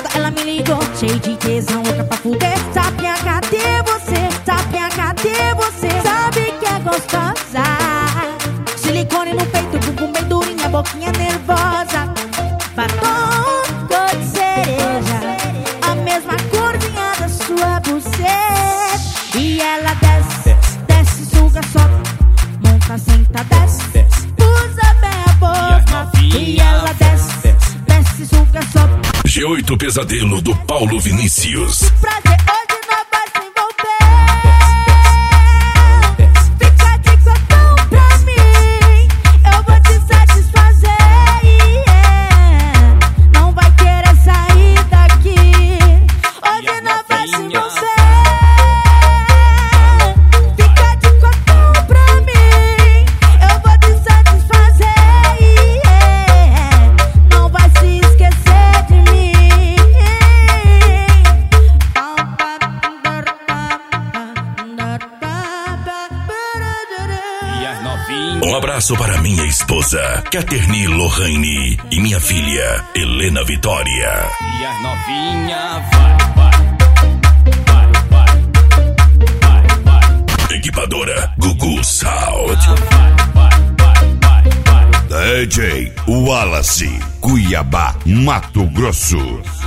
madrugada ela me ligou, cheio de tesão, louca pra fuder. Sapinha, cadê você? Sapinha, cadê você? Sabe que é gostosa. Silicone no peito, bumbum bem durinha, boquinha nervosa. Batom cor de cereja, a mesma corzinha da sua buceta. E ela desce, desce, suga, sobe, monta, senta, desce, usa bem a boca. E ela desce, desce, suga, sobe. G8 Pesadelo do Paulo Vinícius. Que prazer, hoje nós vai se envolver. Fica de cotão pra mim, eu vou te satisfazer, yeah. Não vai querer sair daqui, hoje nós vai se envolver. Fica de cotão pra mim, eu vou te satisfazer, yeah. Não vai se esquecer de mim. Um abraço para minha esposa, Caterni Lohane, e minha filha, Helena Vitória. E as novinha vai. Equipadora Gugu Sound. DJ Wallace, Cuiabá, Mato Grosso.